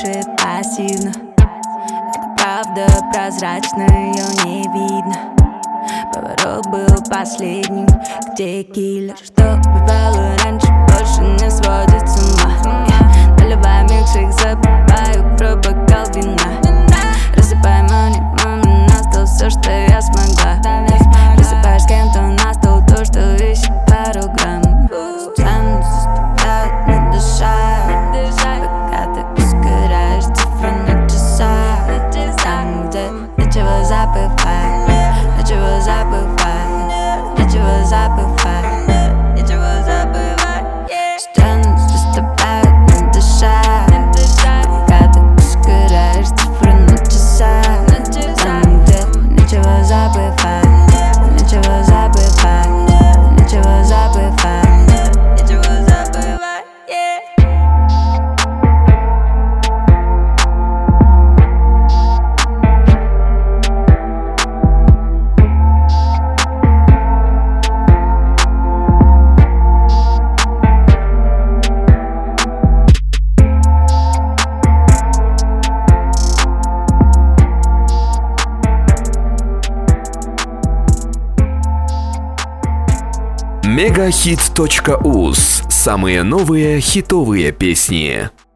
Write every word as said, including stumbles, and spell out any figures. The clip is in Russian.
действует пассивно. Это правда прозрачно, ее не видно. Поворот был последним, где киллер, что убивало раньше, больше не сводит с ума. Я наливаю микшейк, забываю про бокал вина. Рассыпай money, money на стол, все, что я смогла. Рассыпаешь с кем-то на стол то, что ищет пару грамм. Сцену заставляют не дышать, пока ты ускоряешь цифры на часах. Там, где нечего забывать, нечего забывать, нечего забывать, нечего забывать. Стену заставляют не дышать, пока ты ускоряешь цифры на часах. Там, где нечего забывать, нечего забывать, нечего забывать, нечего забывать, yeah. мегахит точка уз. Самые новые хитовые песни.